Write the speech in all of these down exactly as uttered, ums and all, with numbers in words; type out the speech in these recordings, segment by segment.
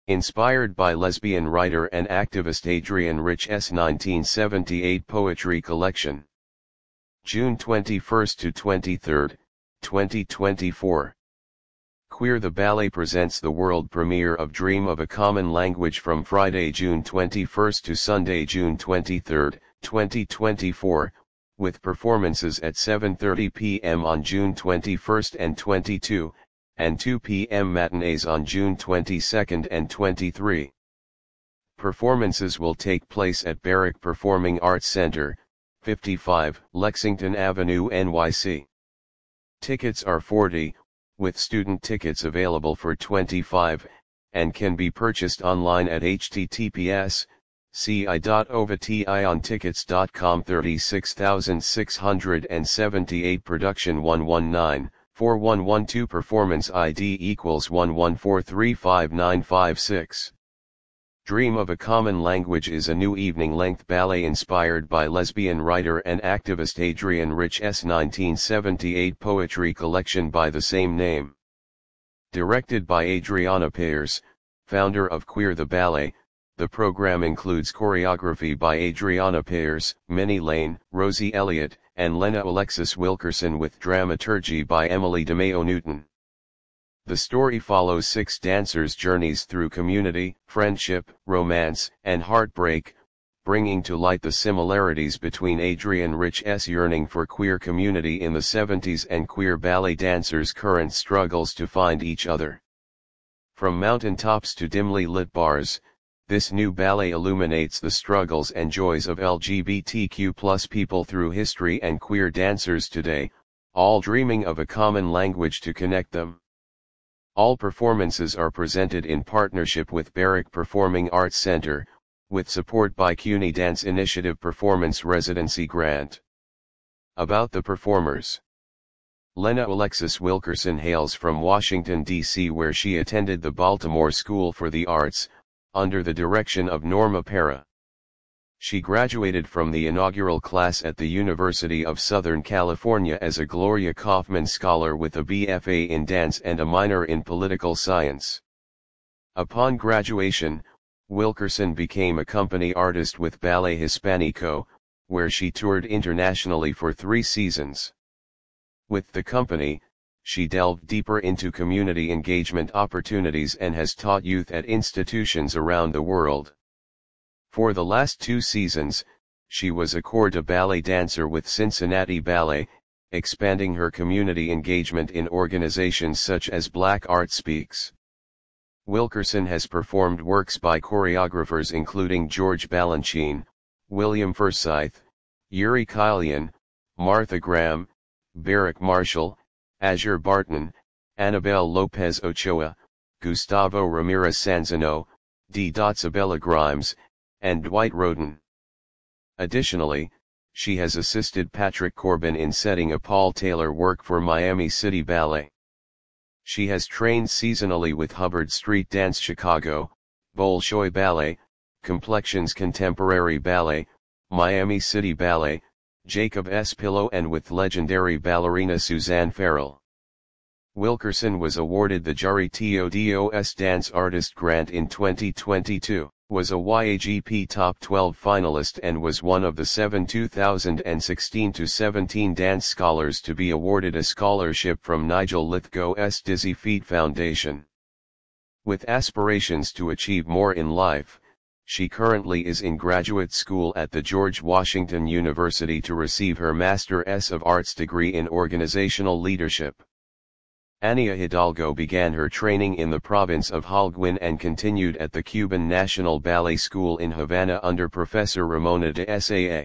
Inspired by lesbian writer and activist Adrienne Rich's nineteen seventy-eight poetry collection. June twenty-first to twenty-third, twenty twenty-four. Queer the Ballet presents the world premiere of Dream of a Common Language from Friday, June twenty-first to Sunday, June twenty-third, twenty twenty-four, with performances at seven thirty p m on June twenty-first and twenty-second, and two p m matinees on June twenty-second and twenty-third. Performances will take place at Barrick Performing Arts Center, fifty-five Lexington Avenue, N Y C. Tickets are forty dollars, with student tickets available for twenty-five dollars, and can be purchased online at h t t p s c i dot ovationtickets dot com. thirty-six thousand six hundred seventy-eight Production one one nine, four one one two Performance I D equals one one four three five nine five six. Dream of a Common Language is a new evening-length ballet inspired by lesbian writer and activist Adrienne Rich's nineteen seventy-eight poetry collection by the same name. Directed by Adriana Payers, founder of Queer the Ballet, the program includes choreography by Adriana Payers, Minnie Lane, Rosie Elliott, and Lena Alexis Wilkerson, with dramaturgy by Emily DeMeo Newton. The story follows six dancers' journeys through community, friendship, romance, and heartbreak, bringing to light the similarities between Adrienne Rich's yearning for queer community in the seventies and queer ballet dancers' current struggles to find each other. From mountaintops to dimly lit bars, this new ballet illuminates the struggles and joys of L G B T Q plus people through history and queer dancers today, all dreaming of a common language to connect them. All performances are presented in partnership with Barrick Performing Arts Center, with support by CUNY Dance Initiative Performance Residency Grant. About the performers. Lena Alexis Wilkerson hails from Washington, D C, where she attended the Baltimore School for the Arts, under the direction of Norma Para. She graduated from the inaugural class at the University of Southern California as a Gloria Kaufman Scholar with a B F A in dance and a minor in political science. Upon graduation, Wilkerson became a company artist with Ballet Hispanico, where she toured internationally for three seasons. With the company, she delved deeper into community engagement opportunities and has taught youth at institutions around the world. For the last two seasons, she was a corps de ballet dancer with Cincinnati Ballet, expanding her community engagement in organizations such as Black Art Speaks. Wilkerson has performed works by choreographers including George Balanchine, William Forsythe, Yuri Kilian, Martha Graham, Barrick Marshall, Azure Barton, Annabelle Lopez Ochoa, Gustavo Ramirez Sanzano, D. Isabella Grimes, and Dwight Roden. Additionally, she has assisted Patrick Corbin in setting a Paul Taylor work for Miami City Ballet. She has trained seasonally with Hubbard Street Dance Chicago, Bolshoi Ballet, Complexions Contemporary Ballet, Miami City Ballet, Jacob S. Pillow, and with legendary ballerina Suzanne Farrell. Wilkerson was awarded the Jury Todos Dance Artist Grant in twenty twenty-two, was a Y A G P Top twelve finalist, and was one of the seven two thousand sixteen to seventeen dance scholars to be awarded a scholarship from Nigel Lythgo's Dizzy Feet Foundation. With aspirations to achieve more in life, she currently is in graduate school at the George Washington University to receive her Master of Arts degree in Organizational Leadership. Ania Hidalgo began her training in the province of Holguin and continued at the Cuban National Ballet School in Havana under Professor Ramona de Saa.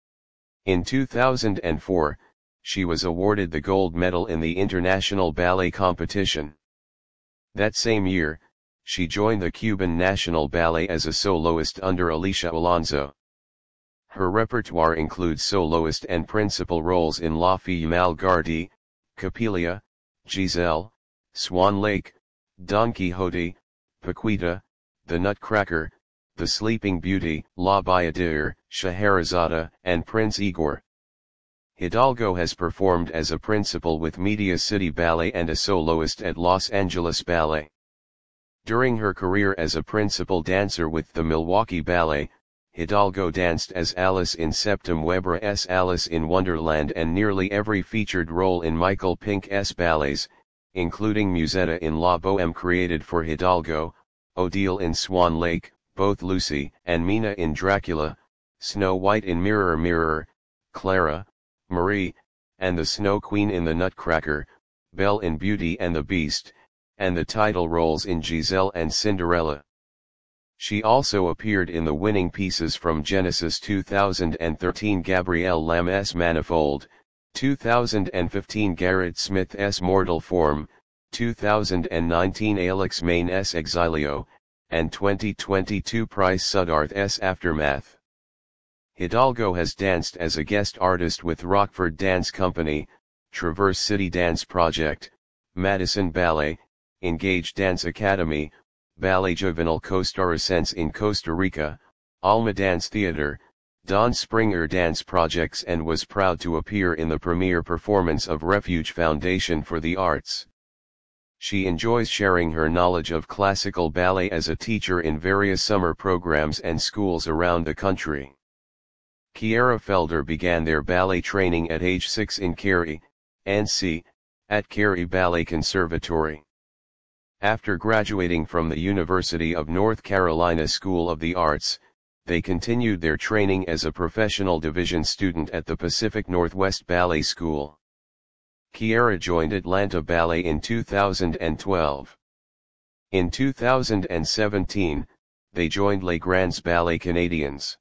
In two thousand four, she was awarded the gold medal in the International Ballet Competition. That same year, she joined the Cuban National Ballet as a soloist under Alicia Alonso. Her repertoire includes soloist and principal roles in La Fille Malgarde, Capilia, Giselle, Swan Lake, Don Quixote, Paquita, The Nutcracker, The Sleeping Beauty, La Bayadere, Scheherazade, and Prince Igor. Hidalgo has performed as a principal with Media City Ballet and a soloist at Los Angeles Ballet. During her career as a principal dancer with the Milwaukee Ballet, Hidalgo danced as Alice in Septem Weber's Alice in Wonderland and nearly every featured role in Michael Pink's ballets, including Musetta in La Boheme created for Hidalgo, Odile in Swan Lake, both Lucy and Mina in Dracula, Snow White in Mirror Mirror, Clara, Marie, and the Snow Queen in The Nutcracker, Belle in Beauty and the Beast, and the title roles in Giselle and Cinderella. She also appeared in the winning pieces from Genesis two thousand thirteen Gabrielle Lam's Manifold, two thousand fifteen Garrett Smith's Mortal Form, two thousand nineteen Alex Main's Exilio, and twenty twenty-two Price Suddarth's Aftermath. Hidalgo has danced as a guest artist with Rockford Dance Company, Traverse City Dance Project, Madison Ballet, Engage Dance Academy, Ballet Juvenil Costarricense in Costa Rica, Alma Dance Theater, Don Springer Dance Projects, and was proud to appear in the premiere performance of Refuge Foundation for the Arts. She enjoys sharing her knowledge of classical ballet as a teacher in various summer programs and schools around the country. Kiera Felder began their ballet training at age six in Cary, N C, at Cary Ballet Conservatory. After graduating from the University of North Carolina School of the Arts, they continued their training as a professional division student at the Pacific Northwest Ballet School. Kiera joined Atlanta Ballet in two thousand twelve. In two thousand seventeen, they joined Les Grands Ballets Canadiens.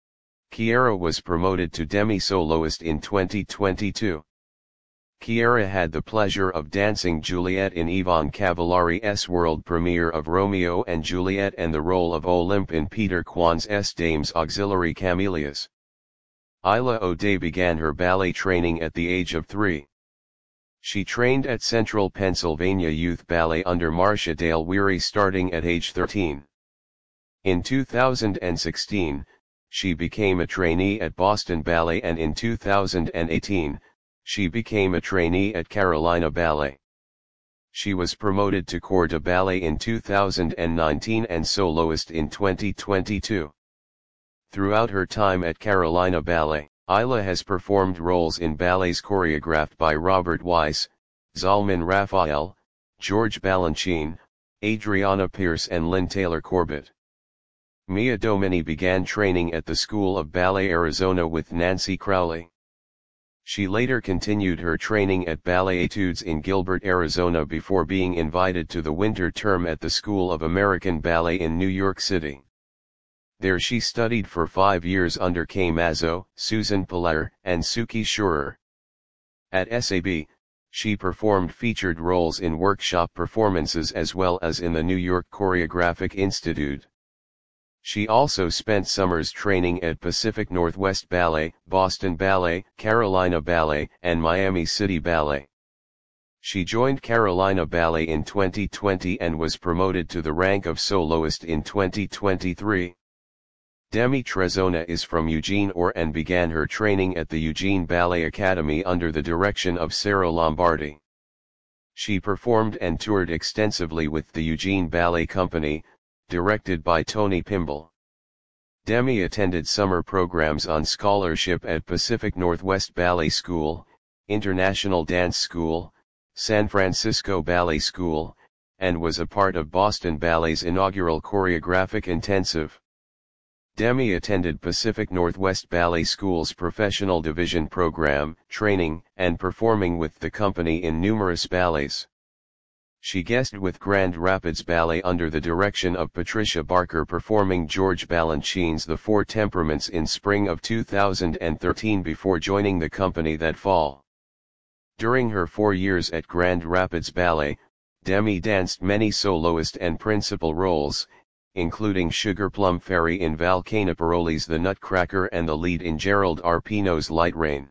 Kiera was promoted to demi-soloist in twenty twenty-two. Kiera had the pleasure of dancing Juliet in Yvonne Cavallari's world premiere of Romeo and Juliet and the role of Olympe in Peter Kwan's Dames Auxiliary Camellias. Isla O'Day began her ballet training at the age of three. She trained at Central Pennsylvania Youth Ballet under Marcia Dale Weary starting at age thirteen. In two thousand sixteen, she became a trainee at Boston Ballet, and in two thousand eighteen, she became a trainee at Carolina Ballet. She was promoted to corps de ballet in two thousand nineteen and soloist in twenty twenty-two. Throughout her time at Carolina Ballet, Isla has performed roles in ballets choreographed by Robert Weiss, Zalman Raphael, George Balanchine, Adriana Pierce and Lynn Taylor Corbett. Mia Domini began training at the School of Ballet Arizona with Nancy Crowley. She later continued her training at Ballet Etudes in Gilbert, Arizona before being invited to the winter term at the School of American Ballet in New York City. There she studied for five years under Kay Mazzo, Susan Pilar, and Suki Schurer. At S A B, she performed featured roles in workshop performances as well as in the New York Choreographic Institute. She also spent summers training at Pacific Northwest Ballet, Boston Ballet, Carolina Ballet, and Miami City Ballet. She joined Carolina Ballet in twenty twenty and was promoted to the rank of soloist in twenty twenty-three. Demi Trezona is from Eugene, Oregon, and began her training at the Eugene Ballet Academy under the direction of Sarah Lombardi. She performed and toured extensively with the Eugene Ballet Company, directed by Tony Pimble. Demi attended summer programs on scholarship at Pacific Northwest Ballet School, International Dance School, San Francisco Ballet School, and was a part of Boston Ballet's inaugural choreographic intensive. Demi attended Pacific Northwest Ballet School's professional division program, training and performing with the company in numerous ballets. She guested with Grand Rapids Ballet under the direction of Patricia Barker, performing George Balanchine's The Four Temperaments in spring of two thousand thirteen before joining the company that fall. During her four years at Grand Rapids Ballet, Demi danced many soloist and principal roles, including Sugar Plum Fairy in Val Caniparoli's The Nutcracker and the lead in Gerald Arpino's Light Rain.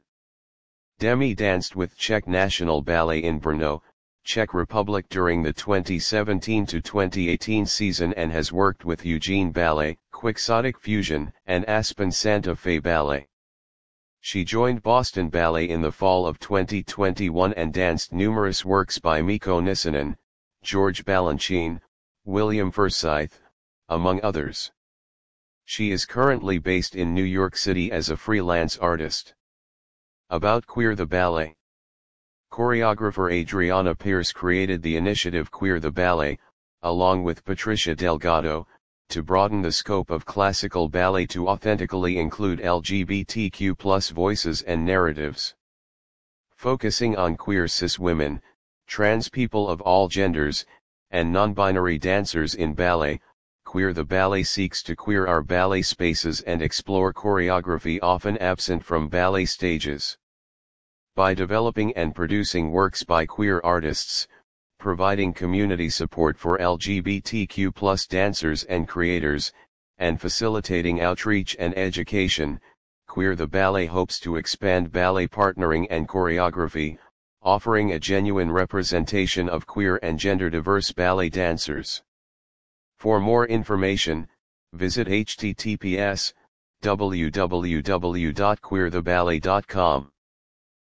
Demi danced with Czech National Ballet in Brno, Czech Republic during the twenty seventeen to twenty eighteen season and has worked with Eugene Ballet, Quixotic Fusion, and Aspen Santa Fe Ballet. She joined Boston Ballet in the fall of twenty twenty-one and danced numerous works by Mikko Nissinen, George Balanchine, William Forsyth, among others. She is currently based in New York City as a freelance artist. About Queer the Ballet. Choreographer Adriana Pierce created the initiative Queer the Ballet, along with Patricia Delgado, to broaden the scope of classical ballet to authentically include L G B T Q plus voices and narratives. Focusing on queer cis women, trans people of all genders, and non-binary dancers in ballet, Queer the Ballet seeks to queer our ballet spaces and explore choreography often absent from ballet stages. By developing and producing works by queer artists, providing community support for L G B T Q plus dancers and creators, and facilitating outreach and education, Queer the Ballet hopes to expand ballet partnering and choreography, offering a genuine representation of queer and gender-diverse ballet dancers. For more information, visit h t t p s w w w dot queer the ballet dot com.